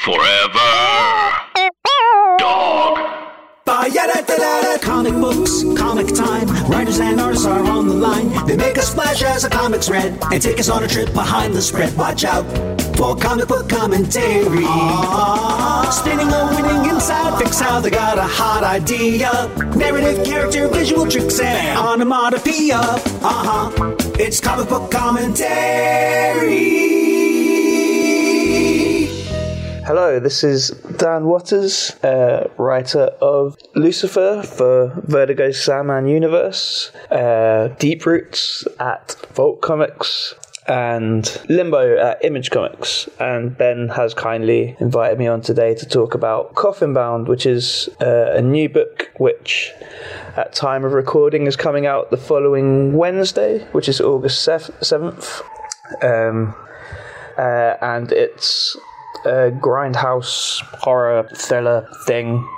Forever. Dog. Comic books, comic time. Writers and artists are on the line. They make a splash as the comics read and take us on a trip behind the spread. Watch out for comic book commentary. Spinning a winning inside, fix how they got a hot idea. Narrative, character, visual tricks, and onomatopoeia. It's comic book commentary. Hello, this is Dan Waters, writer of Lucifer for Vertigo's Sandman Universe, Deep Roots at Vault Comics, and Limbo at Image Comics. And Ben has kindly invited me on today to talk about Coffin Bound, which is a new book which at time of recording is coming out the following Wednesday, which is August 7th. And it's a grindhouse horror thriller thing,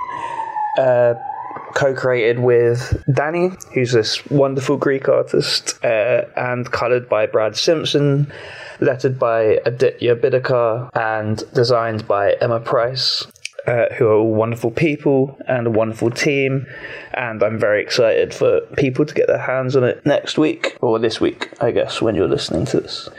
co-created with Danny, who's this wonderful Greek artist, and coloured by Brad Simpson, lettered by Aditya Bidikar, and designed by Emma Price, who are all wonderful people and a wonderful team. And I'm very excited for people to get their hands on it next week, or this week, I guess, when you're listening to this.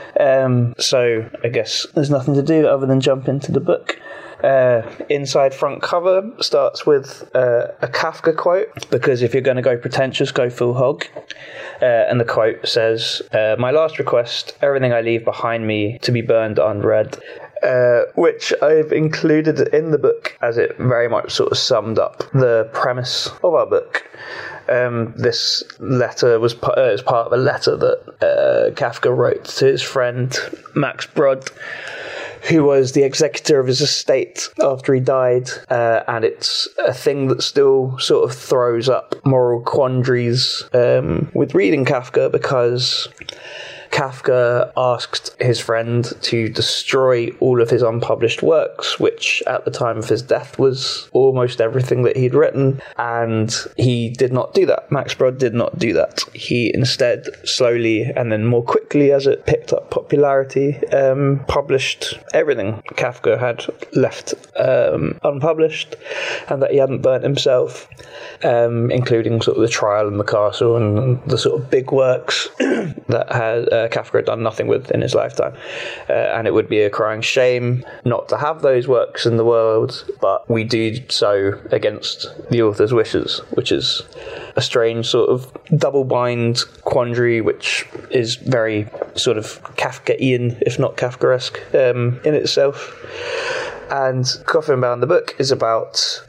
So I guess there's nothing to do other than jump into the book. Inside front cover starts with a Kafka quote, because if you're going to go pretentious, go full hog. And the quote says, "My last request, everything I leave behind me to be burned unread," which I've included in the book as it very much sort of summed up the premise of our book. This letter was part of a letter that Kafka wrote to his friend Max Brod, who was the executor of his estate after he died, and it's a thing that still sort of throws up moral quandaries with reading Kafka, because Kafka asked his friend to destroy all of his unpublished works, which at the time of his death was almost everything that he'd written, and he did not do that. Max Brod did not do that. He instead slowly and then more quickly, as it picked up popularity, published everything Kafka had left unpublished and that he hadn't burnt himself, including sort of The Trial and The Castle and the sort of big works that had Kafka had done nothing with in his lifetime. And it would be a crying shame not to have those works in the world, but we do so against the author's wishes, which is a strange sort of double-bind quandary, which is very sort of Kafkaean, if not Kafkaesque, in itself. And Coffin Bound, our book, is about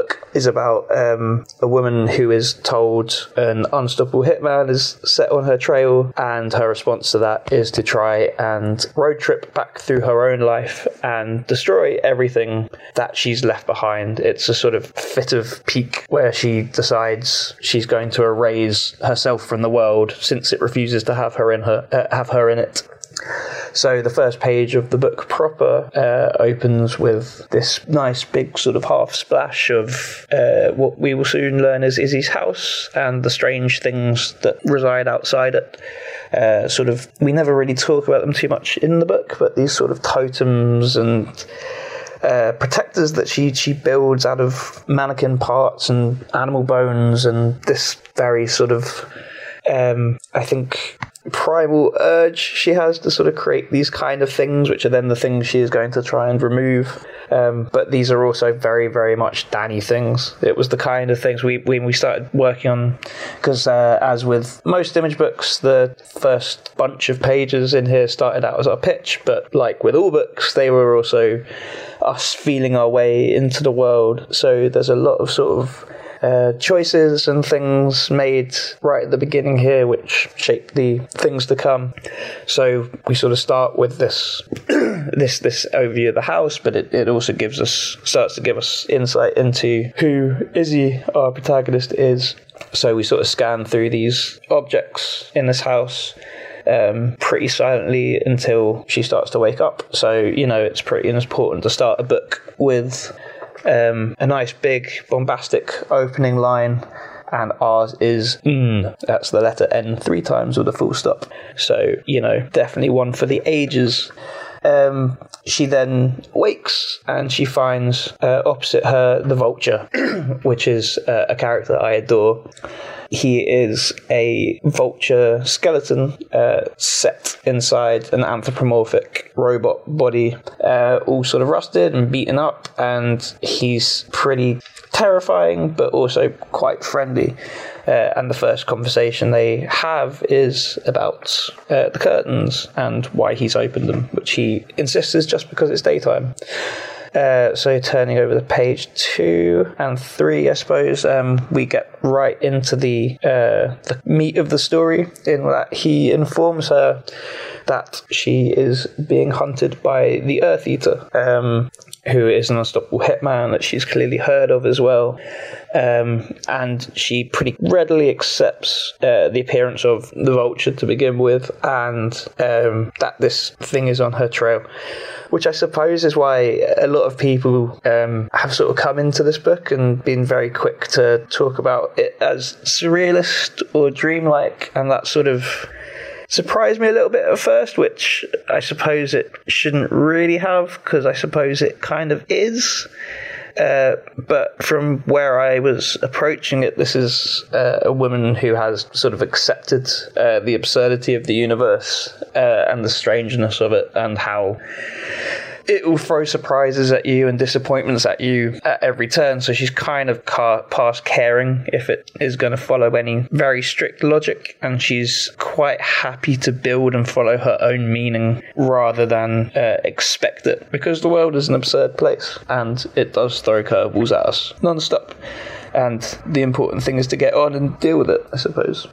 a woman who is told an unstoppable hitman is set on her trail, and her response to that is to try and road trip back through her own life and destroy everything that she's left behind. It's a sort of fit of pique where she decides she's going to erase herself from the world since it refuses to have her in it. So the first page of the book proper opens with this nice big sort of half splash of what we will soon learn is Izzy's house and the strange things that reside outside it. We never really talk about them too much in the book, but these sort of totems and protectors that she builds out of mannequin parts and animal bones, and this very sort of I think primal urge she has to sort of create these kind of things, which are then the things she is going to try and remove. But these are also very, very much Danny things. It was the kind of things when we started working on, because as with most Image books, the first bunch of pages in here started out as our pitch, but like with all books, they were also us feeling our way into the world. So there's a lot of sort of choices and things made right at the beginning here which shape the things to come. So we sort of start with this this overview of the house, but it also starts to give us insight into who Izzy, our protagonist, is. So we sort of scan through these objects in this house pretty silently until she starts to wake up. So, it's pretty important to start a book with a nice big bombastic opening line, and ours is that's the letter N 3 times with a full stop. So, definitely one for the ages. She then wakes and she finds opposite her the Vulture, which is a character I adore. He is a vulture skeleton set inside an anthropomorphic robot body, all sort of rusted and beaten up, and he's pretty terrifying but also quite friendly. And the first conversation they have is about the curtains and why he's opened them, which he insists is just because it's daytime. So turning over the page 2 and 3, I suppose, we get right into the meat of the story, in that he informs her that she is being hunted by the Earth Eater, who is an unstoppable hitman that she's clearly heard of as well. And she pretty readily accepts the appearance of the Vulture to begin with, and that this thing is on her trail, which I suppose is why a lot of people have sort of come into this book and been very quick to talk about it as surrealist or dreamlike, and that sort of surprised me a little bit at first, which I suppose it shouldn't really have, because I suppose it kind of is. But from where I was approaching it, this is a woman who has sort of accepted the absurdity of the universe and the strangeness of it, and how it will throw surprises at you and disappointments at you at every turn. So she's kind of past caring if it is going to follow any very strict logic, and she's quite happy to build and follow her own meaning rather than expect it, because the world is an absurd place and it does throw curveballs at us non-stop. And the important thing is to get on and deal with it, I suppose.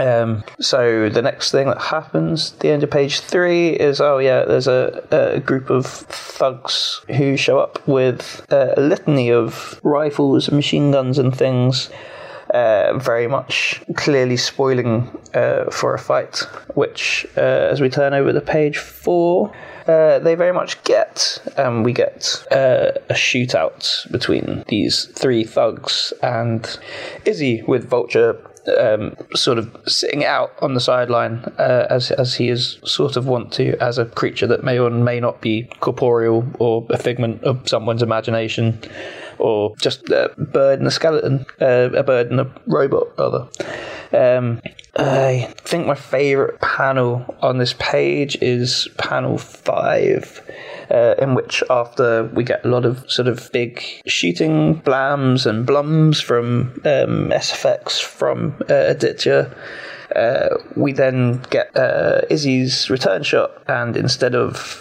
So the next thing that happens at the end of page 3 is, there's a group of thugs who show up with a litany of rifles and machine guns and things, very much clearly spoiling for a fight, which, as we turn over to page 4, they very much get. We get a shootout between these 3 thugs and Izzy, with Vulture sort of sitting out on the sideline, as he is sort of wont to, as a creature that may or may not be corporeal or a figment of someone's imagination, or just a bird and a skeleton, a bird and a robot, rather. I think my favourite panel on this page is panel 5, in which, after we get a lot of sort of big shooting blams and blums from SFX from Aditya, we then get Izzy's return shot, and instead of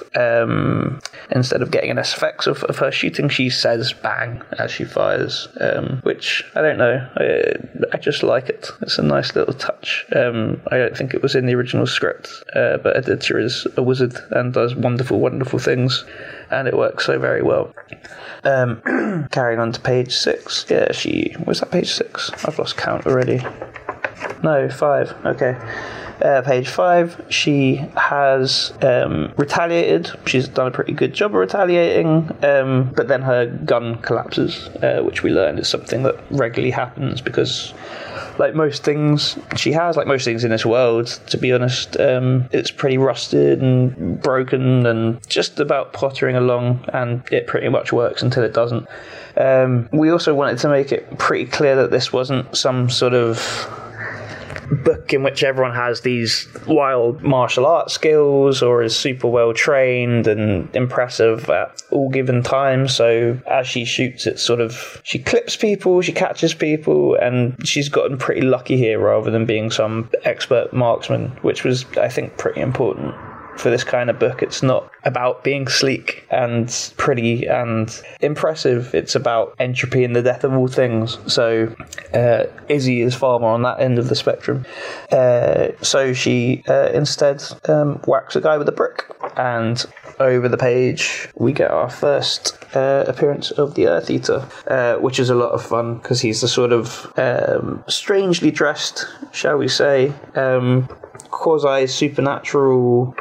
getting an SFX of her shooting, she says bang as she fires, which, I don't know, I just like it. It's a nice little touch. I don't think it was in the original script, but Aditya is a wizard and does wonderful, wonderful things, and it works so very well. Carrying on to page 6. Was that page 6? I've lost count already. No, 5. Okay. Page 5, she has retaliated. She's done a pretty good job of retaliating, but then her gun collapses, which we learn is something that regularly happens, because like most things she has, like most things in this world, to be honest, it's pretty rusted and broken and just about pottering along, and it pretty much works until it doesn't. We also wanted to make it pretty clear that this wasn't some sort of book in which everyone has these wild martial arts skills or is super well trained and impressive at all given times. So as she shoots, it's sort of, she clips people, she catches people, and she's gotten pretty lucky here rather than being some expert marksman, which was, I think, pretty important for this kind of book. It's not about being sleek and pretty and impressive. It's about entropy and the death of all things. So Izzy is far more on that end of the spectrum. So she instead whacks a guy with a brick, and over the page we get our first appearance of the Earth Eater, which is a lot of fun because he's the sort of strangely dressed, shall we say, quasi-supernatural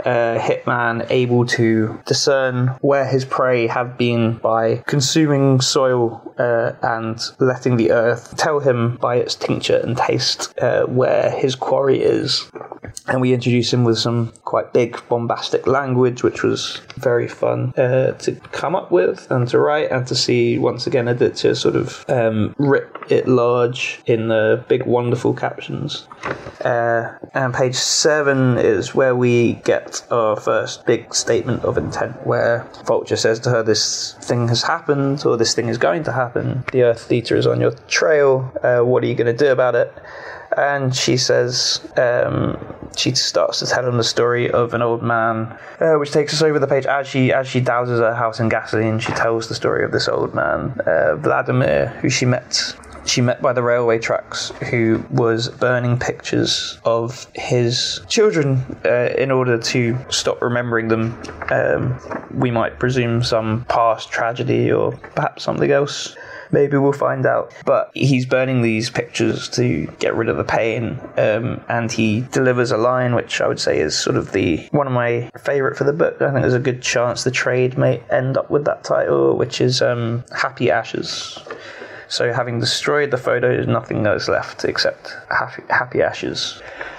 hitman able to discern where his prey have been by consuming soil and letting the earth tell him by its tincture and taste where his quarry is. And we introduce him with some quite big bombastic language, which was very fun to come up with and to write, and to see once again Aditya sort of rip it large in the big wonderful captions. And page 7 is where we get our first big statement of intent, where Vulture says to her, this thing has happened, or this thing is going to happen. The Earth Eater is on your trail. What are you going to do about it? And she says, she starts to tell him the story of an old man, which takes us over the page. As she douses her house in gasoline, she tells the story of this old man, Vladimir, who she met by the railway tracks, who was burning pictures of his children in order to stop remembering them. We might presume some past tragedy or perhaps something else. Maybe we'll find out. But he's burning these pictures to get rid of the pain, and he delivers a line which I would say is sort of one of my favourite for the book. I think there's a good chance the trade may end up with that title, which is Happy Ashes. So having destroyed the photos, nothing else left except happy ashes.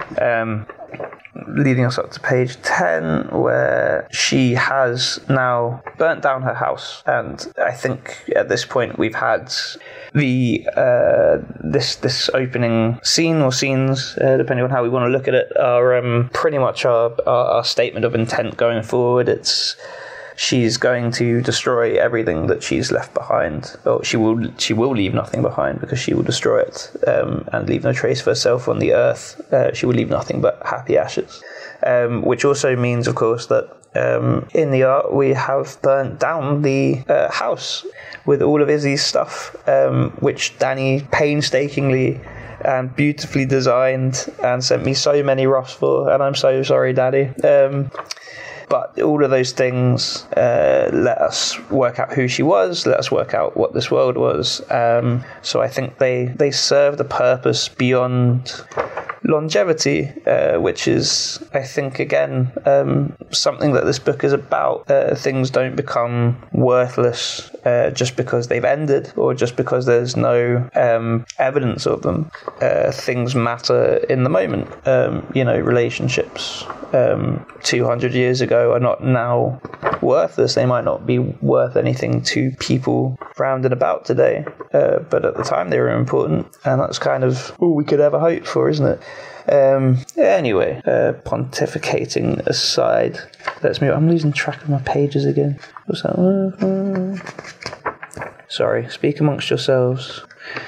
Leading us up to page 10, where she has now burnt down her house. And I think at this point we've had the this opening scene or scenes, depending on how we want to look at it, are pretty much our statement of intent going forward. She's going to destroy everything that she's left behind. Or she will leave nothing behind, because she will destroy it and leave no trace of herself on the earth. She will leave nothing but happy ashes. Which also means, of course, that in the art we have burnt down the house with all of Izzy's stuff, which Danny painstakingly and beautifully designed and sent me so many roughs for, and I'm so sorry, Daddy. But all of those things let us work out who she was, let us work out what this world was. So I think they served a purpose beyond longevity, which is, I think, again, something that this book is about. Things don't become worthless just because they've ended, or just because there's no evidence of them. Things matter in the moment. Relationships 200 years ago are not now worthless. They might not be worth anything to people round and about today, but at the time they were important, and that's kind of all we could ever hope for, isn't it? Anyway, pontificating aside, let's move. I'm losing track of my pages again. What's that? Sorry, speak amongst yourselves.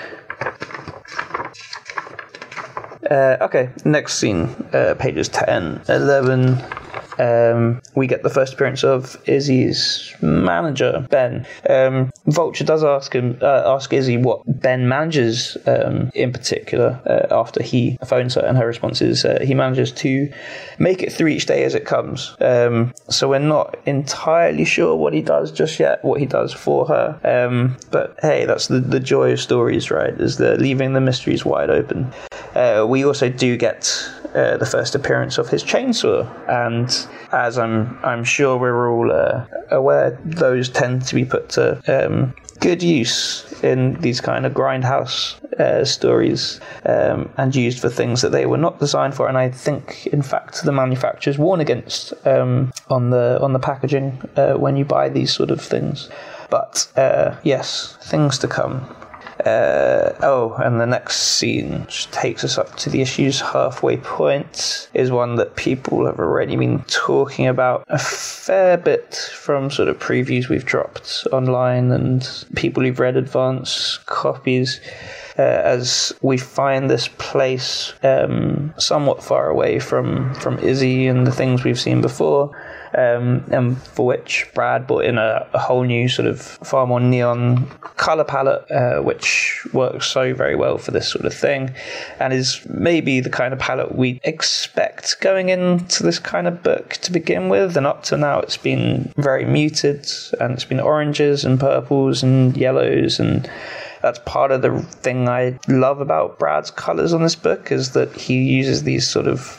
Okay, next scene, pages 10, 11. We get the first appearance of Izzy's manager, Ben. Vulture does ask Izzy what Ben manages in particular after he phones her, and her response is he manages to make it through each day as it comes. So we're not entirely sure what he does just yet, what he does for her. But hey, that's the joy of stories, right? Is the leaving the mysteries wide open. We also do get the first appearance of his chainsaw, and as I'm sure we're all aware, those tend to be put to good use in these kind of grindhouse stories, and used for things that they were not designed for. And I think, in fact, the manufacturers warn against on the packaging when you buy these sort of things. But yes, things to come. And the next scene, which takes us up to the issue's halfway point, is one that people have already been talking about a fair bit from sort of previews we've dropped online and people who've read advance copies, as we find this place somewhat far away from Izzy and the things we've seen before. And for which Brad brought in a whole new sort of far more neon colour palette, which works so very well for this sort of thing, and is maybe the kind of palette we expect going into this kind of book to begin with. And up to now it's been very muted, and it's been oranges and purples and yellows, and that's part of the thing I love about Brad's colours on this book, is that he uses these sort of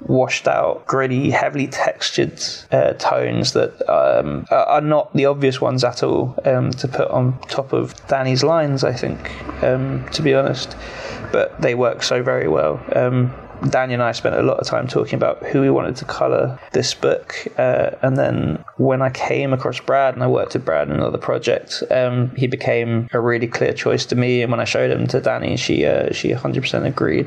washed out, gritty, heavily textured tones that are not the obvious ones at all to put on top of Danny's lines, I think, to be honest. But they work so very well. Danny and I spent a lot of time talking about who we wanted to colour this book, and then when I came across Brad and I worked with Brad on another project, he became a really clear choice to me, and when I showed him to Danny, she 100% agreed.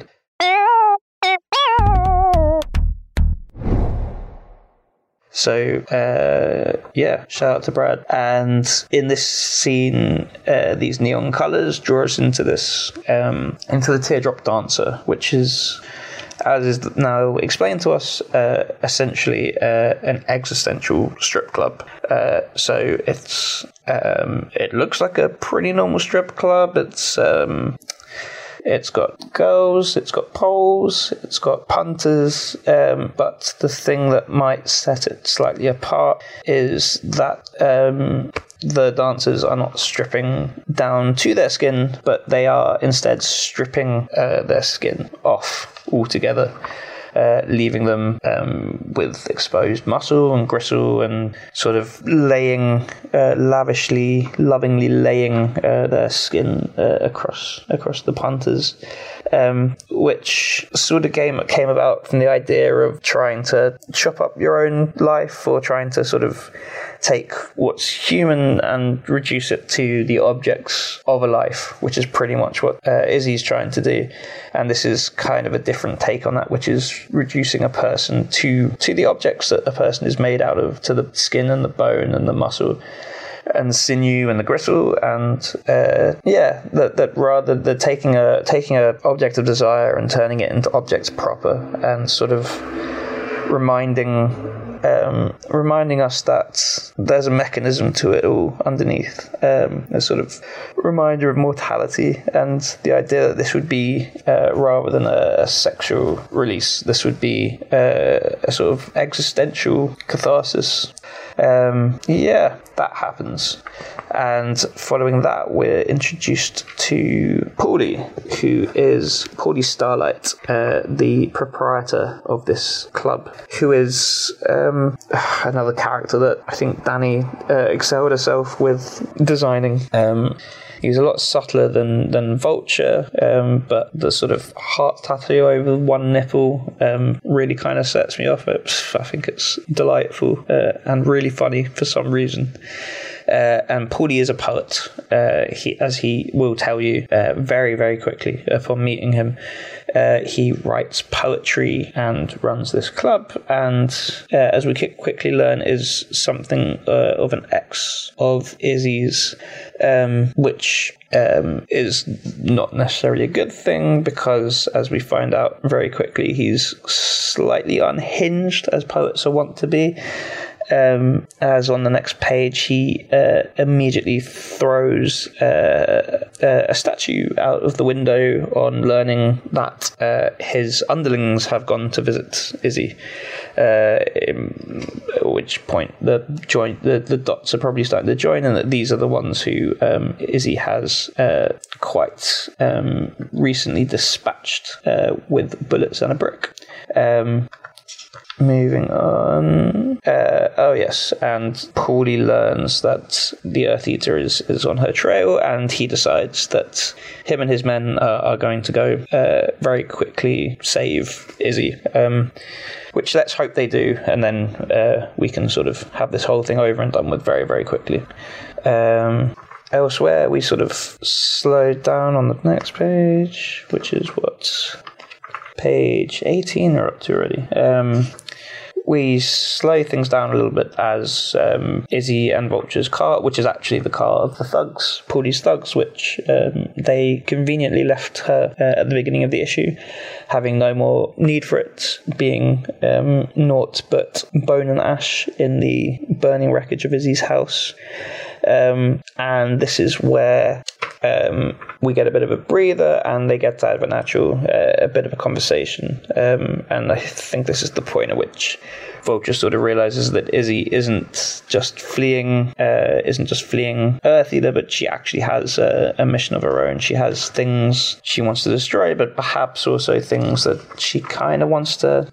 So, shout out to Brad. And in this scene, these neon colours draw us into this, into the Teardrop Dancer, which is, as is now explained to us, essentially an existential strip club. So it looks like a pretty normal strip club. It's got girls, it's got poles, it's got punters, but the thing that might set it slightly apart is that the dancers are not stripping down to their skin, but they are instead stripping their skin off altogether, leaving them with exposed muscle and gristle, and sort of laying, lavishly, lovingly laying their skin across the punters, which sort of came about from the idea of trying to chop up your own life, or trying to sort of take what's human and reduce it to the objects of a life, which is pretty much what Izzy's trying to do. And this is kind of a different take on that, which is reducing a person to the objects that a person is made out of, to the skin and the bone and the muscle and sinew and the gristle, and that rather than taking a object of desire and turning it into objects proper, and sort of reminding us that there's a mechanism to it all underneath, a sort of reminder of mortality, and the idea that this would be, rather than a sexual release, this would be a sort of existential catharsis. That happens. And following that, we're introduced to Paulie, who is Paulie Starlight, the proprietor of this club, who is another character that I think Danny excelled herself with designing. He's a lot subtler than Vulture, but the sort of heart tattoo over one nipple really kind of sets me off. I think it's delightful and really funny for some reason. And Paulie is a poet, as he will tell you very, very quickly upon meeting him. He writes poetry and runs this club, and as we quickly learn, is something of an ex of Izzy's, which is not necessarily a good thing, because as we find out very quickly, he's slightly unhinged, as poets are wont to be. As on the next page, he immediately throws a statue out of the window on learning that his underlings have gone to visit Izzy. At which point the dots are probably starting to join, and that these are the ones who Izzy has quite recently dispatched with bullets and a brick. Moving on. And Paulie learns that the Earth Eater is on her trail, and he decides that him and his men are going to go very quickly save Izzy. Which let's hope they do, and then we can sort of have this whole thing over and done with very, very quickly. Elsewhere, we sort of slowed down on the next page, which is what? Page 18 we're up to already. We slow things down a little bit as Izzy and Vulture's car, which is actually the car of the thugs, Paulie's thugs, which they conveniently left her at the beginning of the issue, having no more need for it, being naught but bone and ash in the burning wreckage of Izzy's house. And this is where we get a bit of a breather, and they get out of a natural, a bit of a conversation. And I think this is the point at which Vulture sort of realizes that Izzy isn't just fleeing Earth Eater, but she actually has a mission of her own. She has things she wants to destroy, but perhaps also things that she kind of wants to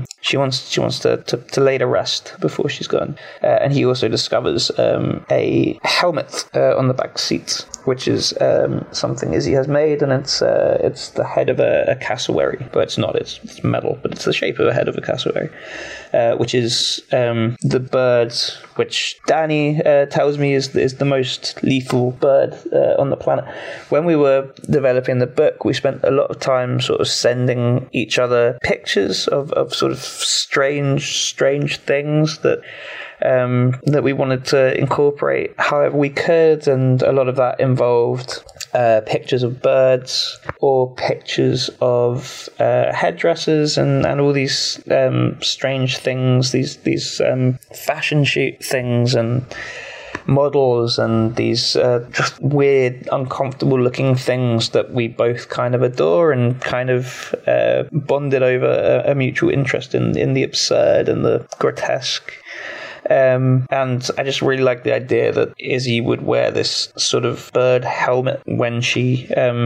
lay to rest before she's gone. And he also discovers a helmet on the back seat, which is something Izzy has made, and it's the head of a cassowary, but it's not. It's metal, but it's the shape of a head of a cassowary, which is the bird which Danny tells me is the most lethal bird on the planet. When we were developing the book, we spent a lot of time sort of sending each other pictures of sort of strange things that we wanted to incorporate however we could, and a lot of that involved pictures of birds or pictures of headdresses and all these strange things, these fashion shoot things and models and these just weird, uncomfortable looking things that we both kind of adore and kind of bonded over a mutual interest in the absurd and the grotesque. And I just really like the idea that Izzy would wear this sort of bird helmet when she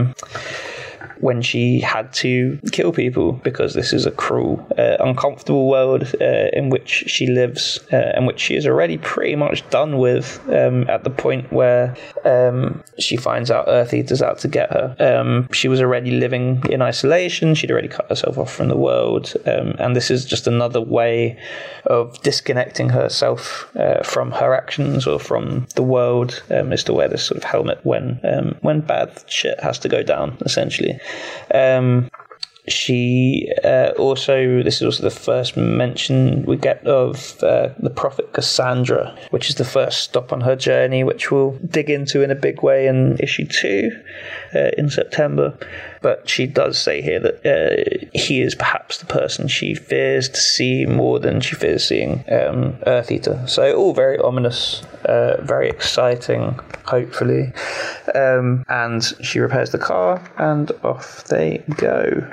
had to kill people, because this is a cruel, uncomfortable world in which she lives, and which she is already pretty much done with at the point where she finds out Earth Eater's out to get her. She was already living in isolation. She'd already cut herself off from the world, and this is just another way of disconnecting herself from her actions or from the world, is to wear this sort of helmet when bad shit has to go down, essentially. She this is also the first mention we get of the prophet Cassandra, which is the first stop on her journey, which we'll dig into in a big way in issue 2 in September. But she does say here that he is perhaps the person she fears to see more than she fears seeing Earth Eater. So all very ominous, very exciting, hopefully. And she repairs the car and off they go.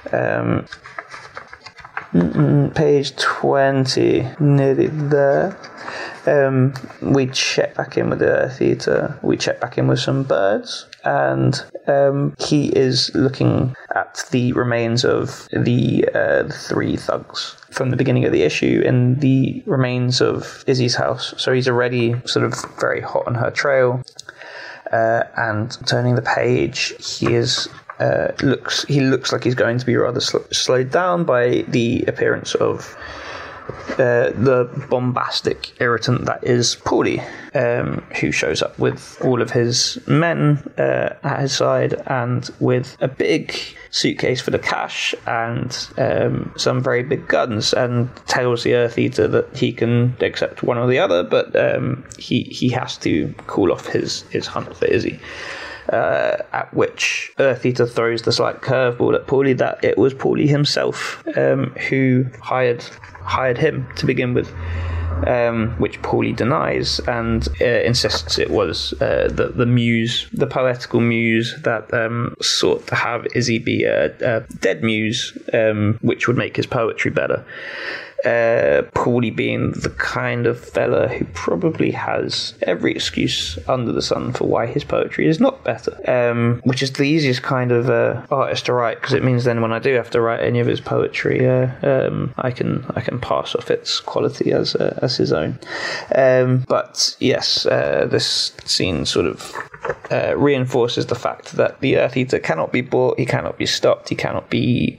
Page 20, nearly there. We check back in with the Earth Eater. We check back in with some birds, and he is looking at the remains of the 3 thugs from the beginning of the issue in the remains of Izzy's house. So he's already sort of very hot on her trail, and turning the page, he looks like he's going to be rather slowed down by the appearance of the bombastic irritant that is Paulie, who shows up with all of his men at his side and with a big suitcase full of cash and some very big guns, and tells the Earth Eater that he can accept one or the other, but he has to call off his hunt for Izzy. At which Earth Eater throws the slight curveball at Paulie that it was Paulie himself who hired him to begin with, which Paulie denies and insists it was the muse, the poetical muse that sought to have Izzy be a dead muse, which would make his poetry better. Paulie being the kind of fella who probably has every excuse under the sun for why his poetry is not better, which is the easiest kind of artist to write, because it means then when I do have to write any of his poetry, I can pass off its quality as his own. But yes, this scene sort of reinforces the fact that the Earth Eater cannot be bought, he cannot be stopped, he cannot be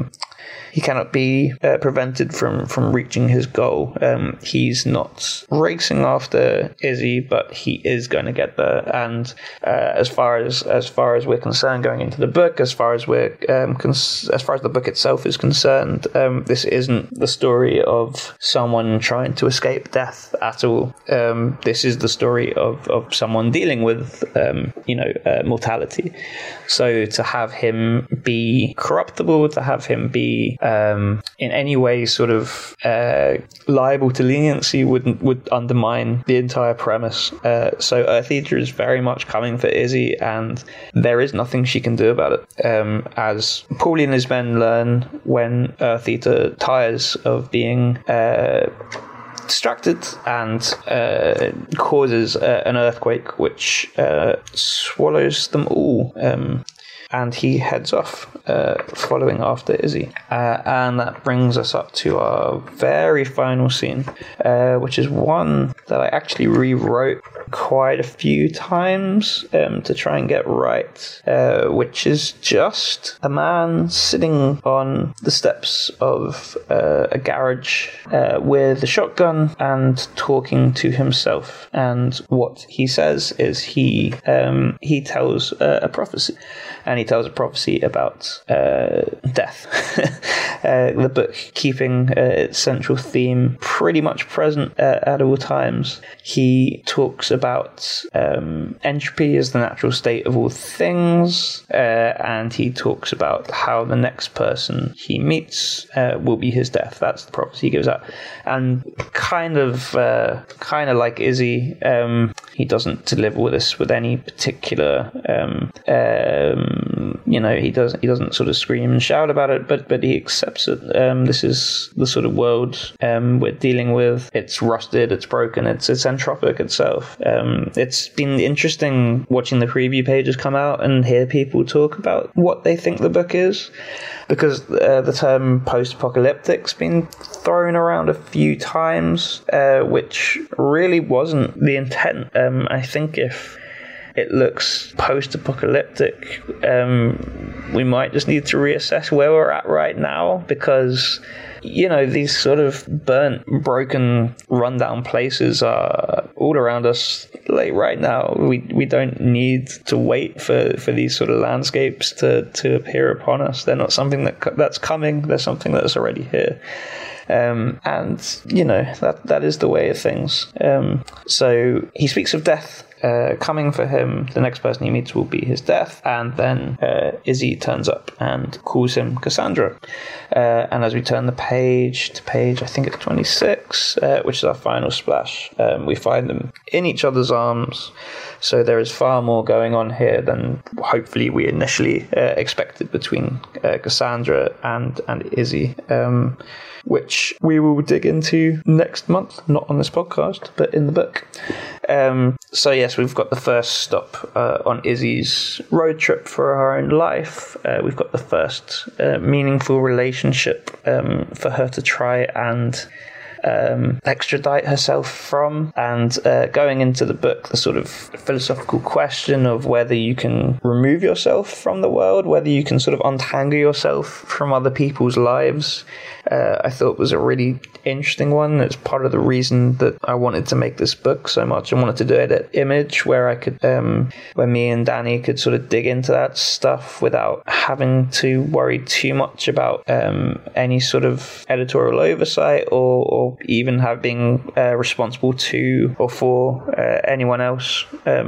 prevented from reaching his goal. He's not racing after Izzy, but he is going to get there. And as far as we're concerned, going into the book, as far as the book itself is concerned, this isn't the story of someone trying to escape death at all. This is the story of someone dealing with mortality. So to have him be corruptible, to have him be in any way sort of liable to leniency would undermine the entire premise. So Earth Eater is very much coming for Izzy, and there is nothing she can do about it. As Paulie and his men learn when Earth Eater tires of being distracted and causes an earthquake which swallows them all. And he heads off, following after Izzy. And that brings us up to our very final scene, which is one that I actually rewrote quite a few times to try and get right, which is just a man sitting on the steps of a garage with a shotgun and talking to himself. And what he says is he tells a prophecy. And he tells a prophecy about death. The book keeping its central theme pretty much present at all times. He talks about entropy as the natural state of all things, and he talks about how the next person he meets will be his death. That's the prophecy he gives out. And kind of like Izzy, he doesn't deliver this with any particular he doesn't sort of scream and shout about it, but he accepts it. This is the sort of world we're dealing with. It's rusted, it's broken, it's entropic itself. It's been interesting watching the preview pages come out and hear people talk about what they think the book is, because the term post-apocalyptic's been thrown around a few times, which really wasn't the intent. I think if it looks post-apocalyptic, we might just need to reassess where we're at right now, because these sort of burnt, broken, rundown places are all around us. Like right now, we don't need to wait for these sort of landscapes to appear upon us. They're not something that's coming. They're something that's already here. And that is the way of things. So he speaks of death coming for him. The next person he meets will be his death, and then Izzy turns up and calls him Cassandra. And as we turn the page to page, I think it's 26, which is our final splash, we find them in each other's arms. So there is far more going on here than hopefully we initially expected between Cassandra and Izzy, which we will dig into next month, not on this podcast, but in the book. So yes, we've got the first stop on Izzy's road trip for her own life. We've got the first meaningful relationship for her to try and extradite herself from, and going into the book, the sort of philosophical question of whether you can remove yourself from the world, whether you can sort of untangle yourself from other people's lives, I thought was a really interesting one. It's part of the reason that I wanted to make this book so much. I wanted to do it at Image, where I could, where me and Danny could sort of dig into that stuff without having to worry too much about any sort of editorial oversight or even being responsible to or for anyone else.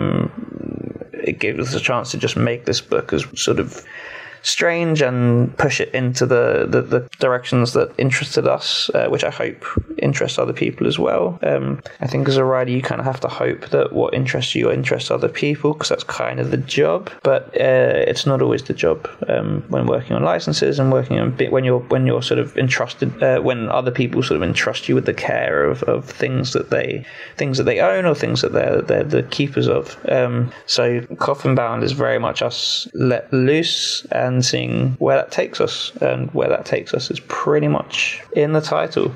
It gave us a chance to just make this book as sort of strange and push it into the directions that interested us, which I hope interests other people as well. I think as a writer, you kind of have to hope that what interests you interests other people, because that's kind of the job. But it's not always the job when working on licenses and working on when you're sort of entrusted, when other people sort of entrust you with the care of things that they own or things that they're the keepers of. So Coffin Bound is very much us let loose and seeing where that takes us, and where that takes us is pretty much in the title.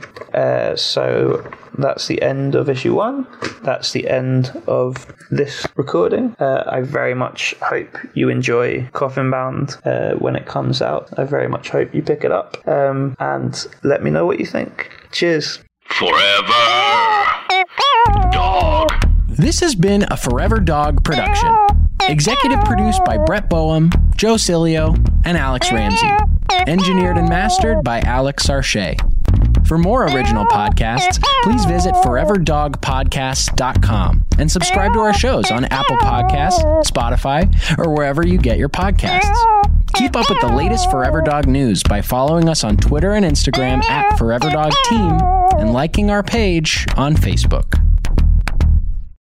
So that's the end of issue 1. That's the end of this recording. I very much hope you enjoy Coffin Bound when it comes out. I very much hope you pick it up, and let me know what you think. Cheers. Forever Dog. This has been a Forever Dog production. Executive produced by Brett Boehm, Joe Cilio, and Alex Ramsey. Engineered and mastered by Alex Sarche. For more original podcasts, please visit foreverdogpodcasts.com and subscribe to our shows on Apple Podcasts, Spotify, or wherever you get your podcasts. Keep up with the latest Forever Dog news by following us on Twitter and Instagram @ForeverDogTeam and liking our page on Facebook.